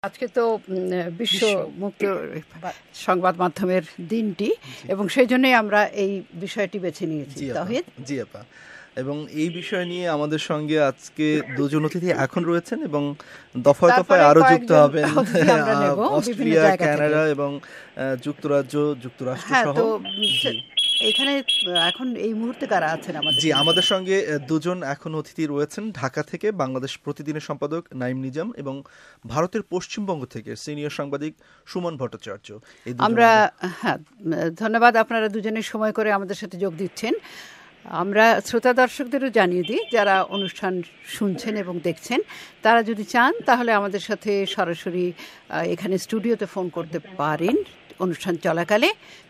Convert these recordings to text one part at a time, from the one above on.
আজকে তো বিশ্ব মুক্ত সংবাদ মাধ্যমের দিনটি এবং সেই জন্যই আমরা এই বিষয়টি বেছে নিয়েছি। তাহিদ জি আপা, এবং এই বিষয় নিয়ে আমাদের সঙ্গে আজকে দুজন অতিথি এখন রয়েছেন এবং দফায় দফায় আরো যুক্ত হবেন অস্ট্রেলিয়া, কানাডা এবং যুক্তরাজ্য, যুক্তরাষ্ট্র সহ। এখানে এখন এই মুহূর্তে কারা আছেন আমাদের? জি, আমাদের সঙ্গে দুজন এখন অতিথি রয়েছেন। ঢাকা থেকে বাংলাদেশ প্রতিদিনের সম্পাদক নাইম নিজাম এবং ভারতের পশ্চিমবঙ্গ থেকে সিনিয়র সাংবাদিক সুমন ভট্টাচার্য। আমরা ধন্যবাদ, আপনারা দুজনের সময় করে আমাদের সাথে যোগ দিচ্ছেন। আমরা শ্রোতা দর্শকদেরও জানিয়ে দিই, যারা অনুষ্ঠান শুনছেন এবং দেখছেন, তারা যদি চান তাহলে আমাদের সাথে সরাসরি এখানে স্টুডিওতে ফোন করতে পারেন অনুষ্ঠান চলাকালে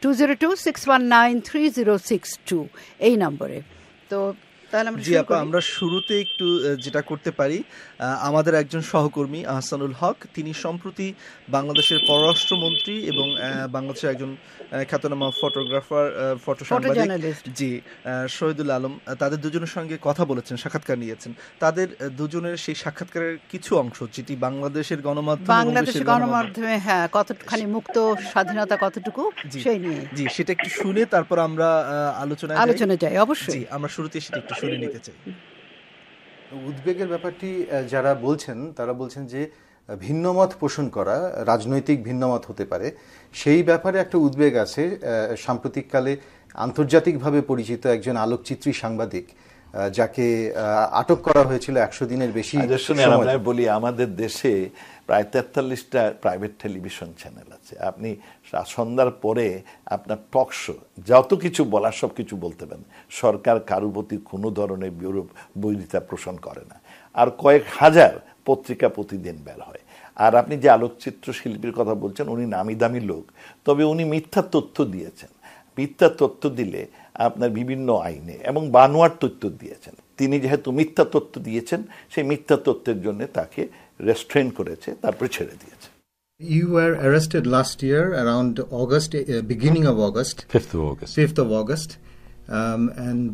202-619-3062 এই নম্বরে। তো জি আপা, আমরা শুরুতে একটু যেটা করতে পারি, আমাদের একজন সহকর্মী আহসানুল হক, তিনি সম্প্রতি বাংলাদেশের পররাষ্ট্রমন্ত্রী এবং বাংলাদেশের একজন খ্যাতনামা ফটোগ্রাফার, ফটো সাংবাদিক জি শহীদুল আলম, তাদের দুজনের সঙ্গে কথা বলেছেন, সাক্ষাৎকার নিয়েছেন। তাদের দুজনের সেই সাক্ষাৎকারের কিছু অংশ যেটি বাংলাদেশের গণমাধ্যমে কতখানি মুক্ত স্বাধীনতা কতটুকু সেই নিয়ে জি সেটা একটু শুনে তারপর আমরা আলোচনা যাই। অবশ্যই আমরা শুরুতে সেটা একটু শুনে নিতে চাই। উদ্বেগের ব্যাপারটি যারা বলছেন তারা বলছেন যে ভিন্নমত পোষণ করা রাজনৈতিক ভিন্নমত হতে পারে, সেই ব্যাপারে একটা উদ্বেগ আছে। সাম্প্রতিককালে আন্তর্জাতিকভাবে পরিচিত একজন আলোকচিত্রী সাংবাদিক যাকে আটক করা হয়েছিল 100 দিনের বেশি। আমরা বলি আমাদের দেশে প্রায় 43টা প্রাইভেট টেলিভিশন চ্যানেল আছে। আপনি সন্ধ্যার পরে আপনার টক শো যত কিছু বলার সব কিছু বলতে পারেন। সরকার কারোর প্রতি কোনো ধরনের বিরোধিতা পোষণ করে না। আর কয়েক হাজার পত্রিকা প্রতিদিন বের হয়। আর আপনি যে আলোকচিত্র শিল্পীর কথা বলছেন, উনি নামি দামি লোক, তবে উনি মিথ্যা তথ্য দিয়েছেন। মিথ্যা তথ্য দিলে আপনার বিভিন্ন আইনে এবং বানোয়ার তথ্য দিয়েছেন। তিনি যেহেতু মিথ্যা তথ্য দিয়েছেন, সেই মিথ্যা তথ্যের জন্য তাকে রেস্ট্রেন করেছে, তারপরে ছেড়ে দিয়েছে। You were arrested last year around August, beginning of August. 5th of August. And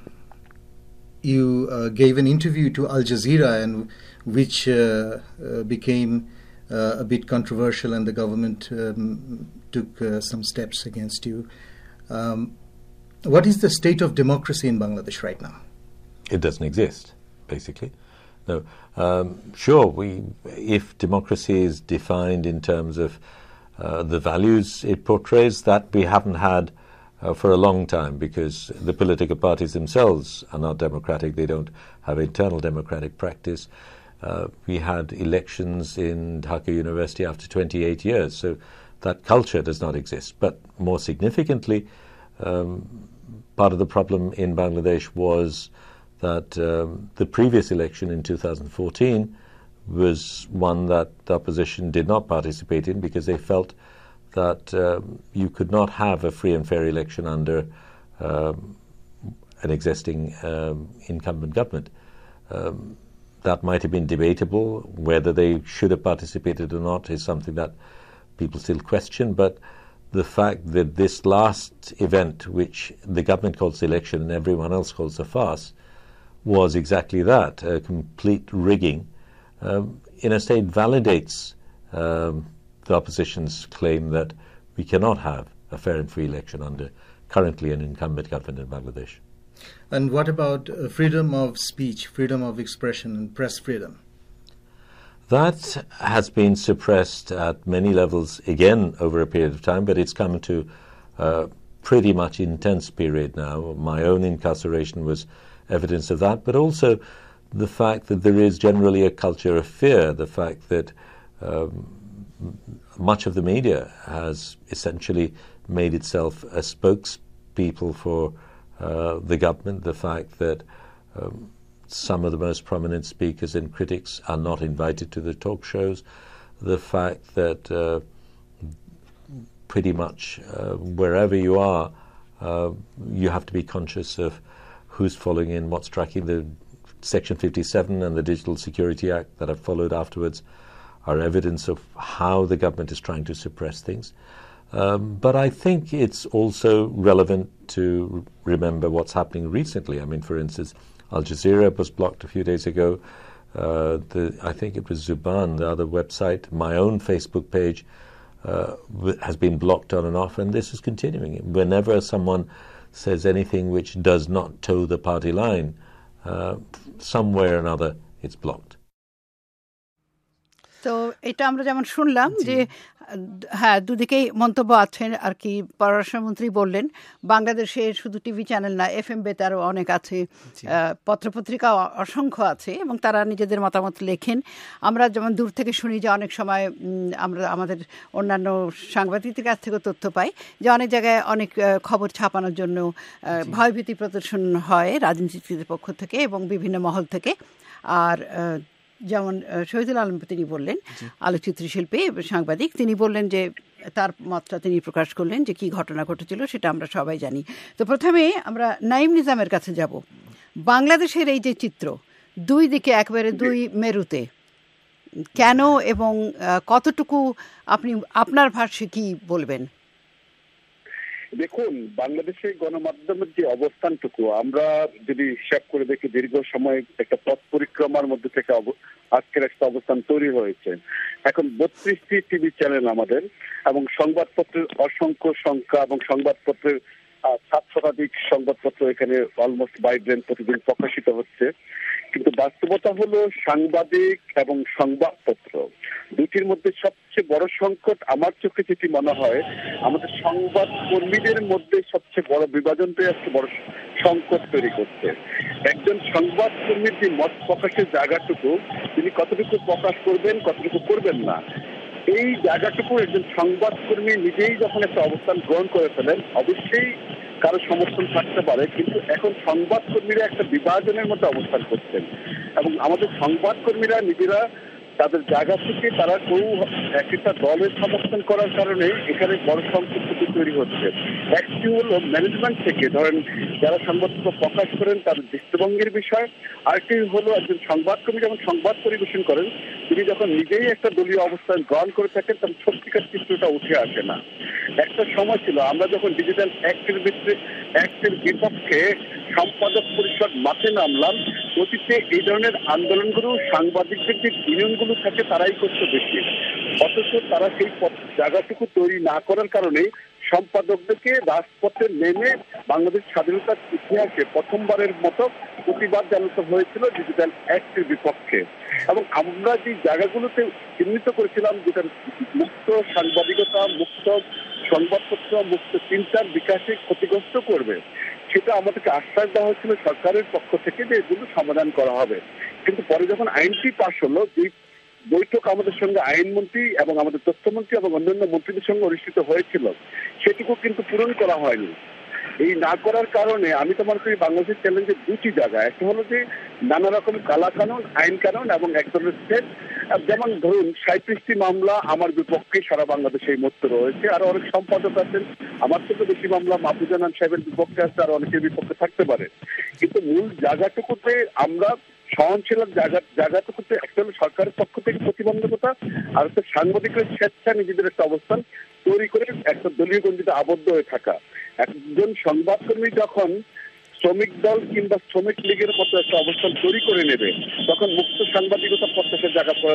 you gave an interview to Al Jazeera, and which became a bit controversial, and the government took some steps against you. What is the state of democracy in Bangladesh right now? It doesn't exist, basically. No. Sure, if democracy is defined in terms of the values it portrays, that we haven't had for a long time, because the political parties themselves are not democratic. They don't have internal democratic practice. We had elections in Dhaka University after 28 years, so that culture does not exist. But more significantly, part of the problem in Bangladesh was that the previous election in 2014 was one that the opposition did not participate in, because they felt that you could not have a free and fair election under an existing incumbent government. That might have been debatable. Whether they should have participated or not is something that people still question, but the fact that this last event, which the government calls the election and everyone else calls a farce, was exactly that, a complete rigging, in a state validates the opposition's claim that we cannot have a fair and free election under currently an incumbent government in Bangladesh. And what about freedom of speech, freedom of expression and press freedom? That has been suppressed at many levels again over a period of time, but it's come to a pretty much intense period now. My own incarceration was evidence of that, but also the fact that there is generally a culture of fear, the fact that much of the media has essentially made itself a spokespeople for the government, the fact that some of the most prominent speakers and critics are not invited to the talk shows, the fact that pretty much wherever you are, you have to be conscious of who's following in, what's tracking. The Section 57 and the Digital Security Act that have followed afterwards are evidence of how the government is trying to suppress things. But I think it's also relevant to remember what's happening recently. I mean, for instance, Al Jazeera was blocked a few days ago. I think it was Zuban, the other website, my own Facebook page has been blocked on and off, and this is continuing. Whenever someone says anything which does not toe the party line, somewhere or another it's blocked. তো এটা আমরা যেমন শুনলাম যে হ্যাঁ দুদিকেই মন্তব্য আছেন আর কি। পররাষ্ট্রমন্ত্রী বললেন বাংলাদেশে শুধু টিভি চ্যানেল না, FM বেতারও অনেক আছে, পত্রপত্রিকা অসংখ্য আছে এবং তারা নিজেদের মতামত লেখেন। আমরা যেমন দূর থেকে শুনি যে অনেক সময় আমরা আমাদের অন্যান্য সাংবাদিকদের কাছ থেকেও তথ্য পাই যে অনেক জায়গায় অনেক খবর ছাপানোর জন্য ভয়ভীতি প্রদর্শন হয় রাজনীতির পক্ষ থেকে এবং বিভিন্ন মহল থেকে। আর যেমন শহীদুল আলম তিনি বললেন, আলোকচিত্রী শিল্পী সাংবাদিক, তিনি বললেন যে তার মতটা তিনি প্রকাশ করলেন যে কি ঘটনা ঘটেছিল সেটা আমরা সবাই জানি। তো প্রথমে আমরা নাঈম নিজামের কাছে যাব। বাংলাদেশের এই যে চিত্র, দুই দিকে একেবারে দুই মেরুতে, কেন এবং কতটুকু আপনি আপনার ভাষ্যে কি বলবেন? দেখুন, বাংলাদেশের গণমাধ্যমের যে অবস্থানটুকু আমরা যদি হিসাব করে দেখি, দীর্ঘ সময় একটা পথ পরিক্রমার মধ্যে থেকে আজকের একটা অবস্থান তৈরি হয়েছে। এখন 32টি টিভি চ্যানেল আমাদের, এবং সংবাদপত্রের অসংখ্য সংখ্যা, এবং সংবাদপত্রের 7 শতাধিক সংবাদপত্র এখানে অলমোস্ট ভাইব্রেন্ট প্রতিদিন প্রকাশিত হচ্ছে। কিন্তু বাস্তবতা হলো সাংবাদিক এবং সংবাদপত্র দুটির মধ্যে সবচেয়ে বড় সংকট আমার চোখে যেটি মনে হয়, আমাদের সংবাদ কর্মীদের মধ্যে সবচেয়ে বড় বিভাজনটাই আজকে বড় সংকট তৈরি করছে। একজন সংবাদ কর্মীর যে মত প্রকাশের জায়গাটুকু, তিনি কতটুকু প্রকাশ করবেন, কতটুকু করবেন না, এই জায়গাটুকু একজন সংবাদ কর্মী নিজেই যখন একটা অবস্থান গ্রহণ করে ফেলেন, অবশ্যই কারো সমর্থন থাকতে পারে, কিন্তু এখন সংবাদ কর্মীরা একটা বিভাজনের মতো অবস্থান করছেন। এবং আমাদের সংবাদ কর্মীরা নিজেরা তাদের জায়গা থেকে তারা কেউ একটা দলের সমর্থন করার কারণে এখানে বড় সংকট তৈরি হচ্ছে। একটি হলো ম্যানেজমেন্ট থেকে, ধরেন যারা সংবাদপত্র প্রকাশ করেন তাদের দৃষ্টিভঙ্গির বিষয়। আরেকটি হলো একজন সংবাদকর্মী যখন সংবাদ পরিবেশন করেন, তিনি যখন নিজেই একটা দলীয় অবস্থান গ্রহণ করে থাকেন, তখন সত্যিকার চিত্রটা উঠে আসে না। একটা সময় ছিল আমরা যখন ডিজিটাল অ্যাক্টের বিপক্ষে সম্পাদক পরিষদ মাঠে নামলাম, অতীতে এই ধরনের আন্দোলনগুলো সাংবাদিকদের যে ইউনিয়নগুলো থাকে তারাই করতে বেশি, অথচ তারা সেই জায়গাটুকু তৈরি না করার কারণে সম্পাদকদেরকে রাজপথে নেমে বাংলাদেশ স্বাধীনতার ইতিহাসে প্রথমবারের মতো প্রতিবাদ জানাতে হয়েছিল ডিজিটাল অ্যাক্টের বিপক্ষে। এবং আমরা যে জায়গাগুলোতে চিহ্নিত করেছিলাম যেটা মুক্ত সাংবাদিকতা, মুক্ত সংবাদপত্র, মুক্ত চিন্তার বিকাশে ক্ষতিগ্রস্ত করবে, সেটা আমাদেরকে আশ্বাস দেওয়া হয়েছিল সরকারের পক্ষ থেকে যে এগুলো সমাধান করা হবে। কিন্তু পরে যখন আইনটি পাশ হলো, যে বৈঠক আমাদের সঙ্গে আইনমন্ত্রী এবং আমাদের তথ্যমন্ত্রী এবং অন্যান্য মন্ত্রীদের সঙ্গে অনুষ্ঠিত হয়েছিল, সেটুকু কিন্তু পূরণ করা হয়নি। এই না করার কারণে আমি তো মনে করি বাংলাদেশের চ্যালেঞ্জের দুটি জায়গা, একটা হলো যে নানা রকম কালা কানুন, আইন কানুন, এবং এক ধরনের স্টেট, যেমন ধরুন 37টি মামলা আমার বিপক্ষে সারা বাংলাদেশে এই মুহূর্তে রয়েছে। আর অনেক সম্পাদক আছেন আমার থেকে বেশি মামলা মাহফুজ আনান সাহেবের বিপক্ষে আছে, আর অনেকের বিপক্ষে থাকতে পারে। কিন্তু মূল জায়গাটুকুতে আমরা সহনশীলতার জায়গাটুকুতে একটা হলো সরকারের পক্ষ থেকে প্রতিবন্ধকতা, আর হচ্ছে সাংবাদিকরা স্বেচ্ছা নিজেদের একটা অবস্থান তৈরি করে একটা দলীয় গণ্ডিতে আবদ্ধ হয়ে থাকা। একজন সংবাদকর্মী যখন শ্রমিক দল কিংবা শ্রমিক লীগের মতো একটা অবস্থান তৈরি করে নেবে, তখন মুক্ত সাংবাদিকতা প্রত্যাশার জায়গা করা।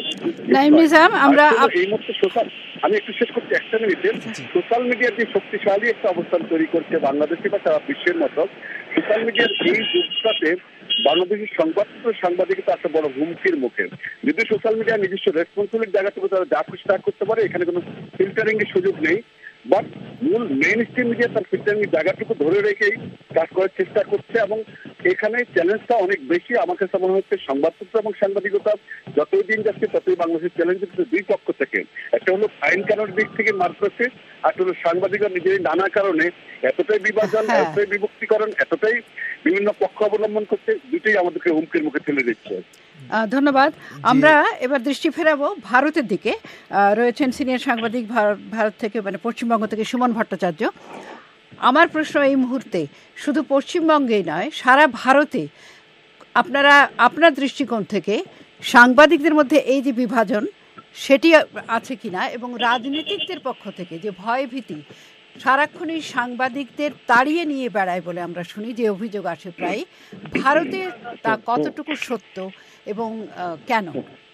এই মুহূর্তে আমি একটু শেষ করছি একটা মিনিটে। সোশ্যাল মিডিয়ার যে শক্তিশালী একটা অবস্থান তৈরি করছে বাংলাদেশে বা সারা বিশ্বের মতো, সোশ্যাল মিডিয়ার এই যুগটাতে বাংলাদেশের সাংবাদিকতা একটা বড় হুমকির মুখে। যদি সোশ্যাল মিডিয়ার নিজস্ব রেসপন্সিবিলিটির জায়গা থেকে তারা যা খুশি তা করতে পারে, এখানে কোনো ফিল্টারিং এর সুযোগ নেই। বাট মূল মেইন স্ট্রিম মিডিয়া তার ফিল্টারিং এর জায়গাটুকু ধরে রেখেই কাজ করার চেষ্টা করছে, এবং এখানে চ্যালেঞ্জটা অনেক বেশি। আমার কাছে মনে হচ্ছে সংবাদপত্র এবং সাংবাদিকতা যতই দিন যাচ্ছে ততই বাংলাদেশের চ্যালেঞ্জ হচ্ছে দুই পক্ষ থেকে। একটা হলো আইন কানুনের দিক থেকে মার করছে, আর হলো সাংবাদিকরা নিজেরই নানা কারণে এতটাই বিভাজন, এতটাই বিভক্তিকরণ, এতটাই বিভিন্ন পক্ষ অবলম্বন করছে, দুটোই আমাদেরকে হুমকির মুখে ঠেলে দিচ্ছে। ধন্যবাদ। আমরা এবার দৃষ্টি ফেরাবো ভারতের দিকে। রয়েছেন সিনিয়র সাংবাদিক ভারত থেকে, মানে পশ্চিমবঙ্গ থেকে সুমন ভট্টাচার্য। আমার প্রশ্ন এই মুহূর্তে শুধু পশ্চিমবঙ্গেই নয়, সারা ভারতে আপনারা আপনার দৃষ্টিকোণ থেকে সাংবাদিকদের মধ্যে এই যে বিভাজন সেটি আছে কিনা, এবং রাজনীতিকদের পক্ষ থেকে যে ভয় ভীতি সারাক্ষণই সাংবাদিকদের তাড়িয়ে নিয়ে বেড়ায় বলে আমরা শুনি, যে অভিযোগ আসে প্রায়, ভারতে তা কতটুকু সত্য এবং কেন?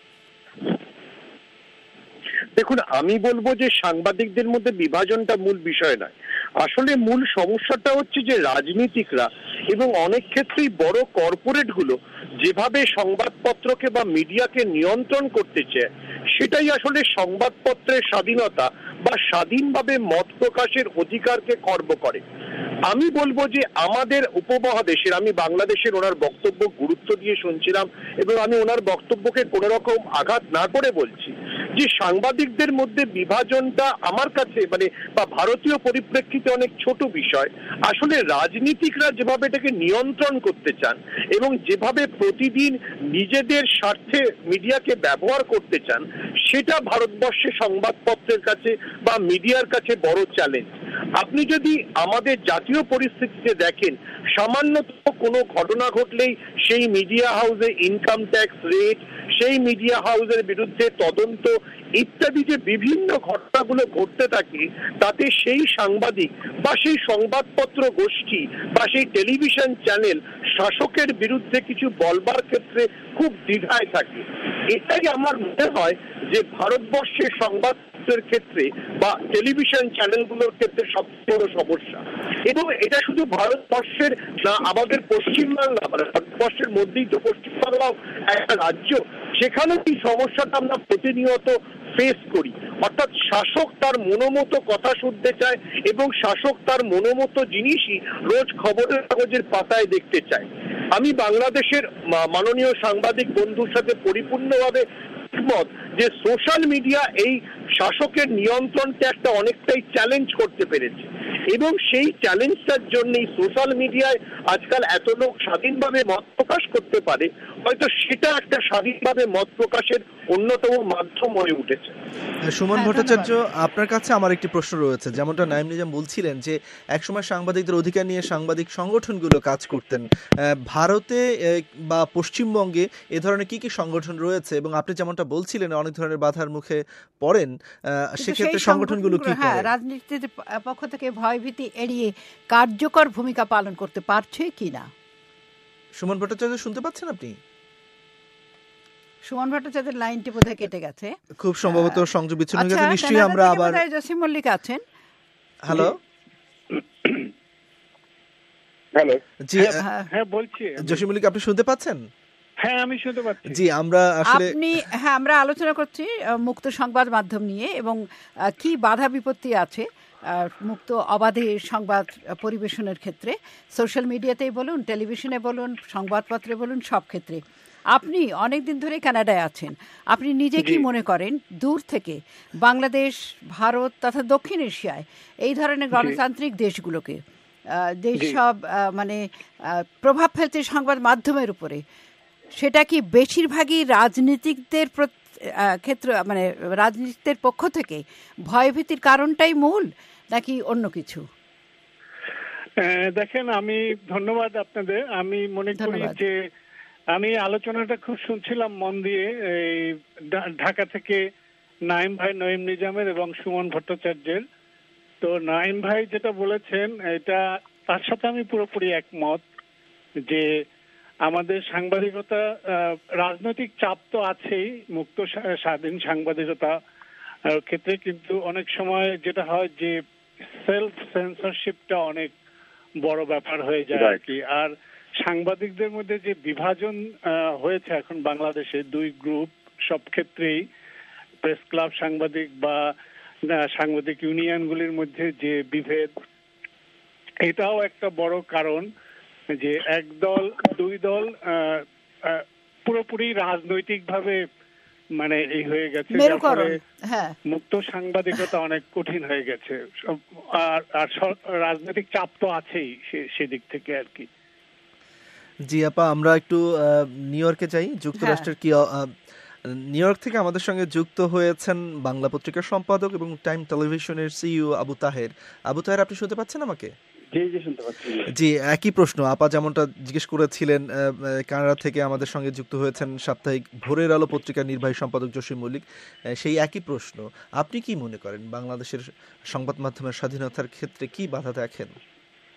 দেখুন, আমি বলবো যে সাংবাদিকদের মধ্যে বিভাজনটা মূল বিষয় নয়। আসলে মূল সমস্যাটা হচ্ছে যে রাজনীতিকরা এবং অনেক ক্ষেত্রেই বড় কর্পোরেট গুলো যেভাবে সংবাদপত্রকে বা মিডিয়াকে নিয়ন্ত্রণ করতে চায়, সেটাই আসলে সংবাদপত্রের স্বাধীনতা বা স্বাধীনভাবে মত প্রকাশের অধিকারকে খর্ব করে। আমি বলবো যে আমাদের উপমহাদেশের, আমি বাংলাদেশের ওনার বক্তব্য গুরুত্ব দিয়ে শুনছিলাম এবং আমি ওনার বক্তব্যকে কোনো রকম আঘাত না করে বলছি যে সাংবাদিকদের মধ্যে বিভাজনটা আমার কাছে বা ভারতীয় পরিপ্রেক্ষিতে অনেক ছোট বিষয়। আসলে রাজনীতিকরা যেভাবে এটাকে নিয়ন্ত্রণ করতে চান এবং যেভাবে প্রতিদিন নিজেদের স্বার্থে মিডিয়াকে ব্যবহার করতে চান, সেটা ভারতবর্ষের সংবাদপত্রের কাছে বা মিডিয়ার কাছে বড় চ্যালেঞ্জ। আপনি যদি আমাদের জাতীয় পরিস্থিতিতে দেখেন, সামান্যতম কোনো ঘটনা ঘটলেই সেই মিডিয়া হাউসে ইনকাম ট্যাক্স রেট, সেই মিডিয়া হাউসের বিরুদ্ধে তদন্ত ইত্যাদি যে বিভিন্ন ঘটনাগুলো ঘটতে থাকে, তাতে সেই সাংবাদিক বা সেই সংবাদপত্র গোষ্ঠী বা সেই টেলিভিশন চ্যানেল শাসকের বিরুদ্ধে কিছু বলবার ক্ষেত্রে খুব দ্বিধায় থাকে। এটাই আমার মনে হয় যে ভারতবর্ষের সংবাদপত্রের ক্ষেত্রে বা টেলিভিশন চ্যানেলগুলোর ক্ষেত্রে সবচেয়ে বড় সমস্যা। এবং এটা শুধু ভারতবর্ষের না, আমাদের পশ্চিমবাংলা, ভারতবর্ষের মধ্যেই তো পশ্চিমবাংলাও একটা রাজ্য, সেখানে এই সমস্যাটা আমরা প্রতিনিয়ত ফেস করি। অর্থাৎ শাসক তার মনোমতো কথা শুনতে চায় এবং শাসক তার মনোমতো জিনিসই রোজ খবরের কাগজের পাতায় দেখতে চায়। আমি বাংলাদেশের মাননীয় সাংবাদিক বন্ধুর সাথে পরিপূর্ণভাবে একমত যে সোশ্যাল মিডিয়া এই শাসকের নিয়ন্ত্রণকে একটা অনেকটাই চ্যালেঞ্জ করতে পেরেছে এবং সেই চ্যালেঞ্জটার জন্যই সোশ্যাল মিডিয়ায় আজকাল এত লোক স্বাধীনভাবে মত প্রকাশ করতে পারে। হয়তো সেটা একটা স্বাধীনভাবে মত প্রকাশের অন্যতম মাধ্যম হয়ে উঠেছে। সুমন ভট্টাচার্য, আপনার কাছে আমার একটি প্রশ্ন রয়েছে। যেমনটা নাইম নিজাম বলছিলেন যে একসময় সাংবাদিকদের অধিকার নিয়ে সাংবাদিক সংগঠনগুলো কাজ করতেন, ভারতে বা পশ্চিমবঙ্গে এ ধরনের কি কি সংগঠন রয়েছে এবং আপনি যেমনটা বলছিলেন অনেক ধরনের বাধার মুখে পড়েন, সেক্ষেত্রে সংগঠনগুলো কি করে? রাজনীতির পক্ষ থেকে ভয়ভীতি এড়িয়ে কার্যকর ভূমিকা পালন করতে পারছে কিনা? সুমন ভট্টাচার্য, শুনতে পাচ্ছেন আপনি? সুমন ভট্টাচার্যের লাইনটি বোধহয় কেটে গেছে, খুব সম্ভবত সংযোগ বিচ্ছিন্ন হয়ে গেছে। নিশ্চয়ই আমরা আবার জসিম মল্লিক আছেন। হ্যালো, হ্যালো, জি হ্যাঁ বলছি। জসিম মল্লিক, আপনি শুনতে পাচ্ছেন? হ্যাঁ, আমি শুনতে পাচ্ছি। জি, আমরা আসলে আমরা আলোচনা করছি মুক্ত সংবাদ মাধ্যম নিয়ে এবং কি বাধা বিপত্তি আছে মুক্ত অবাধে সংবাদ পরিবেশনের ক্ষেত্রে, সোশ্যাল মিডিয়াতেই বলুন, টেলিভিশনে বলুন, সংবাদপত্রে বলুন, সব ক্ষেত্রে। আপনি অনেক দিন ধরে কানাডায় আছেন, আপনি নিজে কি মনে করেন দূর থেকে বাংলাদেশ, ভারত তথা দক্ষিণ এশিয়ায় এই ধরনের গণতান্ত্রিক দেশগুলোকে যেসব প্রভাব ফেলছে সংবাদ মাধ্যমের উপরে, সেটা কি বেশিরভাগই রাজনীতিকদের ক্ষেত্র রাজনীতিকদের পক্ষ থেকে ভয়ভীতির কারণটাই মূল নাকি অন্য কিছু? দেখেন, আমি ধন্যবাদ আপনাদের। আমি মনে করি যে আমি আলোচনাটা খুব শুনছিলাম মন দিয়ে, এই ঢাকা থেকে নাইম ভাই, নঈম নিজামের এবং সুমন ভট্টাচার্যের। তো নাইম ভাই যেটা বলেছেন এটা তার সাথে আমি পুরোপুরি একমত যে আমাদের সাংবাদিকতা, রাজনৈতিক চাপ তো আছেই মুক্ত স্বাধীন সাংবাদিকতা ক্ষেত্রে, কিন্তু অনেক সময় যেটা হয় যে সেলফ সেন্সরশিপটা অনেক বড় ব্যাপার হয়ে যায় আর কি। আর সাংবাদিকদের মধ্যে যে বিভাজন হয়েছে এখন বাংলাদেশে, দুই গ্রুপ, সব ক্ষেত্রেই প্রেস ক্লাব সাংবাদিক বা সাংবাদিক ইউনিয়নগুলির মধ্যে যে বিভেদ, এটাও একটা বড় কারণ যে এক দল দুই দল পুরোপুরি রাজনৈতিক ভাবে এই হয়ে গেছে, মুক্ত সাংবাদিকতা অনেক কঠিন হয়ে গেছে। আর রাজনৈতিক চাপ তো আছেই সেদিক থেকে আর কি। জি আপা, আমরা একটু নিউ ইয়র্কে যাই। যুক্তরাষ্ট্রের কি নিউ ইয়র্ক থেকে আমাদের সঙ্গে যুক্ত হয়েছেন বাংলা পত্রিকার সম্পাদক এবং টাইম টেলিভিশনের সিইও আবু তাহের। আবু তাহের, আপনি শুনতে পাচ্ছেন আমাকে? জি, একই প্রশ্ন আপা যেমনটা জিজ্ঞেস করেছিলেন। কানাডা থেকে আমাদের সঙ্গে যুক্ত হয়েছেন সাপ্তাহিক ভোরের আলো পত্রিকার নির্বাহী সম্পাদক জসিম মল্লিক। সেই একই প্রশ্ন, আপনি কি মনে করেন বাংলাদেশের সংবাদ মাধ্যমের স্বাধীনতার ক্ষেত্রে কি বাধা দেখেন?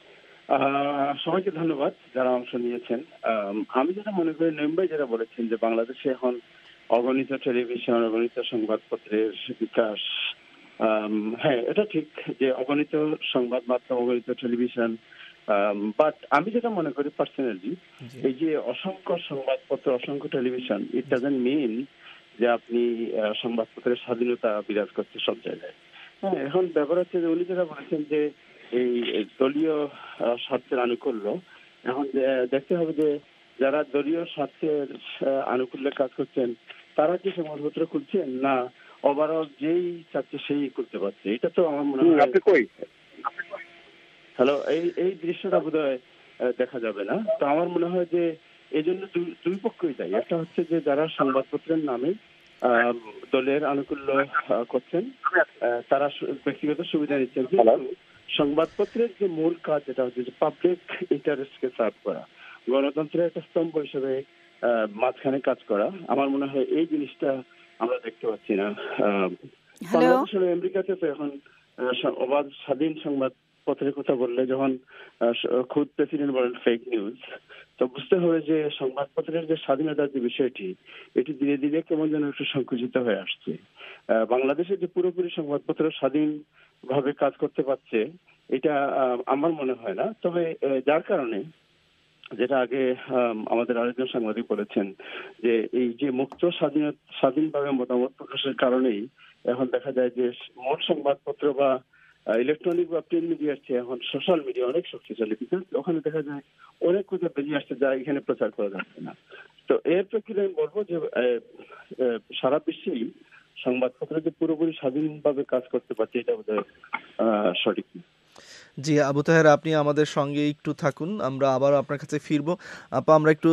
সবাইকে ধন্যবাদ যারা অংশ নিয়েছেন। আমি যেটা মনে করি, নইমভাই যেটা বলেছেন যে বাংলাদেশে এখন অগণিত টেলিভিশন, অগণিত সংবাদপত্রের বিকাশ, হ্যাঁ এটা ঠিক যে অগণিত সংবাদ মাধ্যম, অগণিত টেলিভিশন, বাট আমি যেটা মনে করি পার্সোনালি, এই যে অসংখ্য সংবাদপত্র, অসংখ্য টেলিভিশন, ইট ডাজন্ট মিন যে আপনি সংবাদপত্রের স্বাধীনতা বিরাজ করছে সব জায়গায়। হ্যাঁ, এখন ব্যাপার হচ্ছে যে উনি যেটা বলেছেন যে এই দলীয় স্বার্থের আনুকূল্য, এখন দেখতে হবে যে যারা দলীয় স্বার্থের আনুকূল্যে কাজ করছেন তারা কি সংবাদপত্র খুলছেন না ওভারঅল যেই চাচ্ছে সেই করতে পারছে। এটা তো আমার মনে হয় হ্যালো এই দৃশ্যটা বোধহয় দেখা যাবে না। তো আমার মনে হয় যে এই জন্য দুই পক্ষই দায়ী। একটা হচ্ছে যে যারা সংবাদপত্রের নামে দলের আনুকূল্য করছেন তারা ব্যক্তিগত সুবিধা নিচ্ছেন, কিন্তু সংবাদপত্রের যে মূল কাজ যেটা হচ্ছে যে পাবলিক ইন্টারেস্টকে সার্ভ করা, গণতন্ত্রের একটা স্তম্ভ হিসেবে মাঝখানে কাজ করা, আমার মনে হয় এই জিনিসটা আমরা দেখতে পাচ্ছি না। আমেরিকাতে তো এখন অবাধ স্বাধীন সংবাদপত্রের কথা বললে যখন খুদ প্রেসিডেন্ট বলেন ফেক নিউজ, তো বুঝতে হবে যে সংবাদপত্রের যে স্বাধীনতার যে বিষয়টি, এটি ধীরে ধীরে কেমন যেন একটু সংকুচিত হয়ে আসছে। বাংলাদেশে যে পুরোপুরি সংবাদপত্র স্বাধীন ভাবে কাজ করতে পারছে এটা আমার মনে হয় না। তবে যার কারণে যেটা আগে আমাদের আরেকজন সাংবাদিক বলেছেন যে এই যে মুক্ত স্বাধীনভাবে মতামত প্রকাশের কারণেই এখন দেখা যায় যে মোট সংবাদপত্র বা ইলেকট্রনিক বা প্রিন্ট মিডিয়ার চেয়ে এখন সোশ্যাল মিডিয়া অনেক শক্তিশালী, বিকজ ওখানে দেখা যায় অনেক কথা বেরিয়ে আসছে যা এখানে প্রচার করা যাচ্ছে না। তো এর প্রেক্ষিতে আমি বলবো যে সারা বিশ্বেই সংবাদপত্র যে পুরোপুরি স্বাধীনভাবে কাজ করতে পারছে এটা বোধহয় সঠিক। জি আবু তাহের, আপনি আমাদের সঙ্গে একটু থাকুন, আমরা আবার আপনার কাছে ফিরবো। আপা, আমরা একটু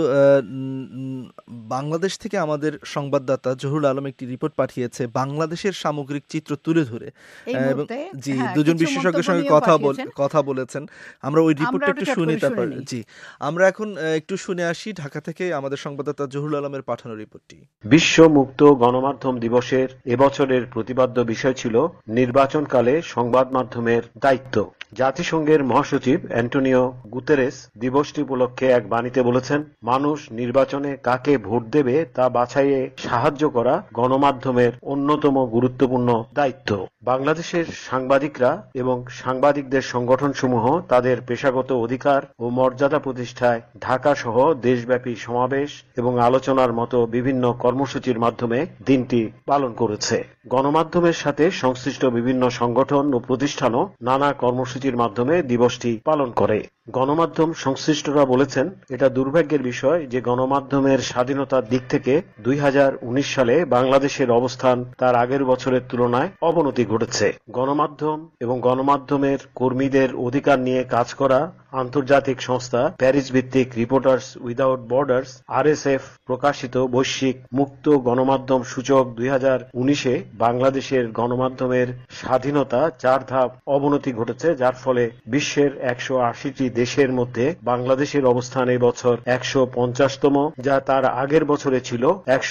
বাংলাদেশ থেকে আমাদের সংবাদদাতা জহুরুল আলম একটি রিপোর্ট পাঠিয়েছে বাংলাদেশের সামগ্রিক চিত্র তুলে ধরে, এবং জি দুজন বিশেষজ্ঞের সঙ্গে কথা বলেছেন। আমরা ওই রিপোর্টটা একটু শুনি, তারপর জি আমরা এখন একটু শুনে আসি ঢাকা থেকে আমাদের সংবাদদাতা জহুরুল আলমের পাঠানো রিপোর্টটি। বিশ্ব মুক্ত গণমাধ্যম দিবসের এবছরের প্রতিপাদ্য বিষয় ছিল নির্বাচনকালে সংবাদ মাধ্যমের দায়িত্ব। জাতিসংঘের মহাসচিব অ্যান্টোনিও গুতেরেস দিবসটি উপলক্ষে এক বাণীতে বলেছেন, মানুষ নির্বাচনে কাকে ভোট দেবে তা বাছাইয়ে সাহায্য করা গণমাধ্যমের অন্যতম গুরুত্বপূর্ণ দায়িত্ব। বাংলাদেশের সাংবাদিকরা এবং সাংবাদিকদের সংগঠনসমূহ তাদের পেশাগত অধিকার ও মর্যাদা প্রতিষ্ঠায় ঢাকা সহ দেশব্যাপী সমাবেশ এবং আলোচনার মতো বিভিন্ন কর্মসূচির মাধ্যমে দিনটি পালন করেছে। গণমাধ্যমের সাথে সংশ্লিষ্ট বিভিন্ন সংগঠন ও প্রতিষ্ঠানও নানা কর্মসূচির মাধ্যমে দিবসটি পালন করে। গণমাধ্যম সংশ্লিষ্টরা বলেছেন, এটা দুর্ভাগ্যের বিষয় যে গণমাধ্যমের স্বাধীনতার দিক থেকে 2019 সালে বাংলাদেশের অবস্থান তার আগের বছরের তুলনায় অবনতি ঘটেছে। গণমাধ্যম এবং গণমাধ্যমের কর্মীদের অধিকার নিয়ে কাজ করা আন্তর্জাতিক সংস্থা প্যারিস ভিত্তিক রিপোর্টার্স উইদাউট বর্ডার্স RSF প্রকাশিত বৈশ্বিক মুক্ত গণমাধ্যম সূচক 2019-এ বাংলাদেশের গণমাধ্যমের স্বাধীনতা 4 ধাপ অবনতি ঘটেছে, যার ফলে বিশ্বের 180টি দেশের মধ্যে বাংলাদেশের অবস্থান এই বছর 150তম, যা তার আগের বছরে ছিল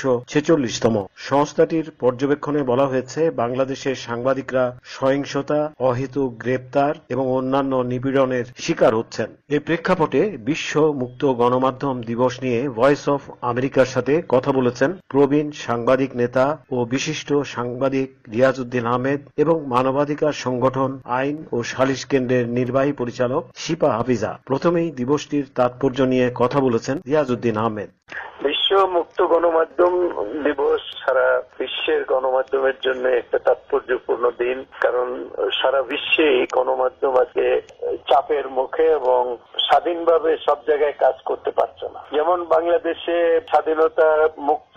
146তম। সংস্থাটির পর্যবেক্ষণে বলা হয়েছে, বাংলাদেশের সাংবাদিকরা সহিংসতা, অহেতুক গ্রেপ্তার এবং অন্যান্য নিপীড়নের শিকার হচ্ছেন। এই প্রেক্ষাপটে বিশ্ব মুক্ত গণমাধ্যম দিবস নিয়ে ভয়েস অফ আমেরিকার সাথে কথা বলেছেন প্রবীণ সাংবাদিক নেতা ও বিশিষ্ট সাংবাদিক রিয়াজউদ্দিন আহমেদ এবং মানবাধিকার সংগঠন আইন ও সালিশ কেন্দ্রের নির্বাহী পরিচালক শিপা হাফিজা। প্রথমেই দিবসটির তাৎপর্য নিয়ে কথা বলেছেন রিয়াজউদ্দিন আহমেদ। বিশ্ব মুক্ত গণমাধ্যম দিবস সারা বিশ্বের গণমাধ্যমের জন্য একটা তাৎপর্যপূর্ণ দিন, কারণ সারা বিশ্বে গণমাধ্যম আজকে চাপের মুখে এবং স্বাধীনভাবে সব জায়গায় কাজ করতে পারছে না। যেমন বাংলাদেশে স্বাধীনতা মুক্ত